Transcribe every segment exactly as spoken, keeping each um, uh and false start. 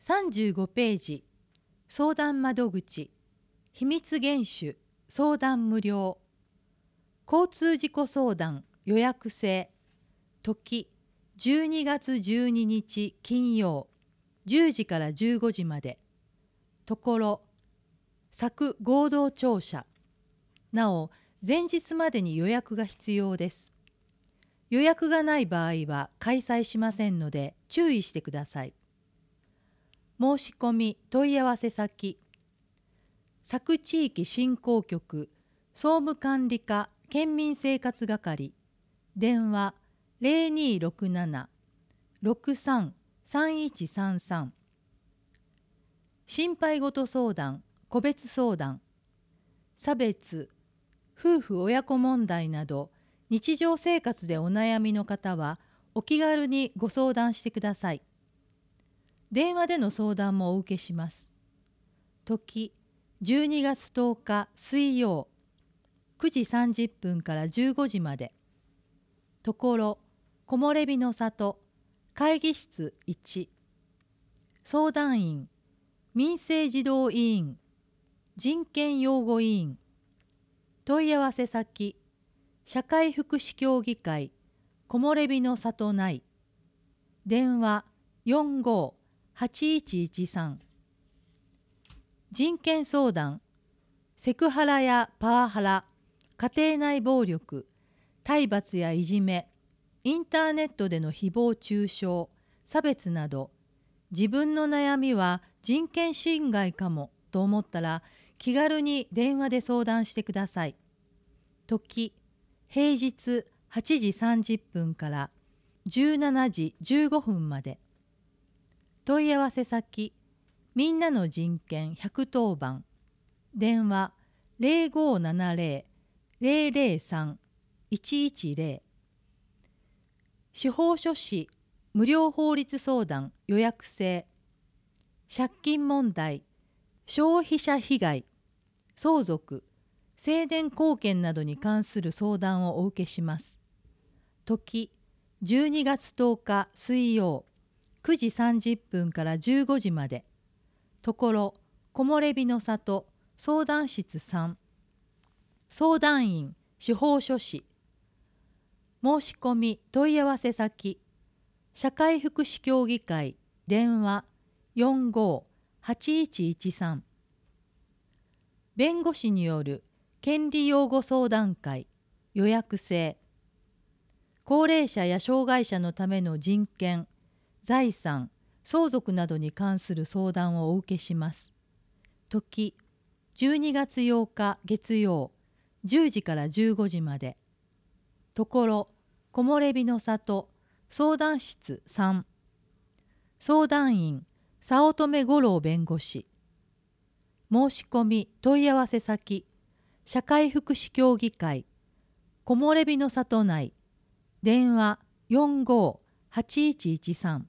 さんじゅうごページ、相談窓口、秘密厳守、相談無料、交通事故相談予約制、時じゅうにがつじゅうににち金曜じゅうじからじゅうごじまで、ところ、作合同庁舎、なお前日までに予約が必要です。予約がない場合は開催しませんので注意してください。申し込み問い合わせ先、佐久地域振興局総務管理課県民生活係、電話 ゼロにーろくなな ろくさん さんいちさんさん、心配事相談、個別相談、差別、夫婦親子問題など日常生活でお悩みの方はお気軽にご相談してください。電話での相談もお受けします。時じゅうにがつとおか水曜くじさんじゅっぷんからじゅうごじまで。ところ木漏れ日の里会議室いち、相談員民生児童委員人権擁護委員、問い合わせ先社会福祉協議会木漏れ日の里内、電話 よんごーはちいちいちさん、人権相談セクハラやパワハラ、家庭内暴力、体罰やいじめ、インターネットでの誹謗中傷、差別など、自分の悩みは人権侵害かもと思ったら気軽に電話で相談してください。時、平日はちじさんじゅっぷんからじゅうしちじじゅうごふんまで。問い合わせ先、みんなの人権ひゃくとおばん、電話 ゼロごーななゼロ ゼロゼロさん いちいちゼロ、司法書士無料法律相談予約制、借金問題、消費者被害、相続、正電貢献などに関する相談をお受けします。時じゅうにがつとおか水曜くじさんじゅっぷんからじゅうごじまで。ところ木漏れ日の里相談室さん、相談員司法書士、申し込み問い合わせ先社会福祉協議会電話 よんごーはちいちいちさん、弁護士による権利擁護相談会予約制、高齢者や障害者のための人権、財産、相続などに関する相談をお受けします。時じゅうにがつようか月曜じゅうじからじゅうごじまで。ところ木漏れ日の里相談室さん、相談員早乙女五郎弁護士、申し込み問い合わせ先社会福祉協議会木漏れ日の里内、電話 よんごーはちいちいちさん、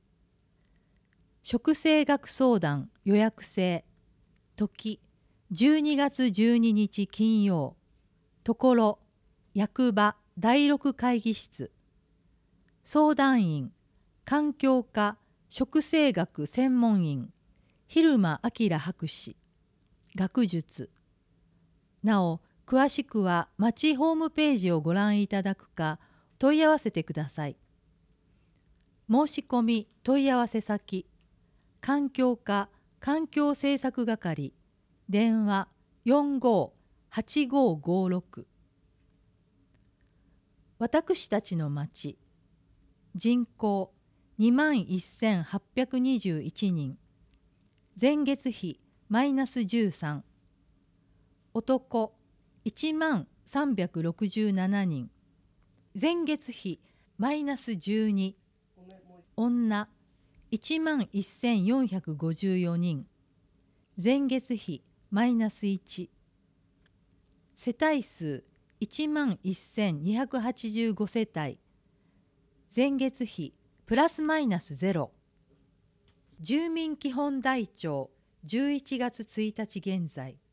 食生学相談予約制、時じゅうにがつじゅうににち金曜、ところ役場だいろく会議室、相談員環境課食生学専門員蛭間明博士、学術、なお詳しくは町ホームページをご覧いただくか問い合わせてください。申し込み問い合わせ先環境課環境政策係電話 よんごーはちごーごーろく、私たちの町、人口にまんせんはっぴゃくにじゅういちにん、前月比マイナスじゅうさん、男いちまんさんびゃくろくじゅうななにん、前月比マイナスじゅうに、女いちまんせんよんひゃくごじゅうよにん、前月比マイナスいち、世帯数いちまんせんにひゃくはちじゅうご世帯、前月比プラスマイナスゼロ。住民基本台帳じゅういちがつついたち現在。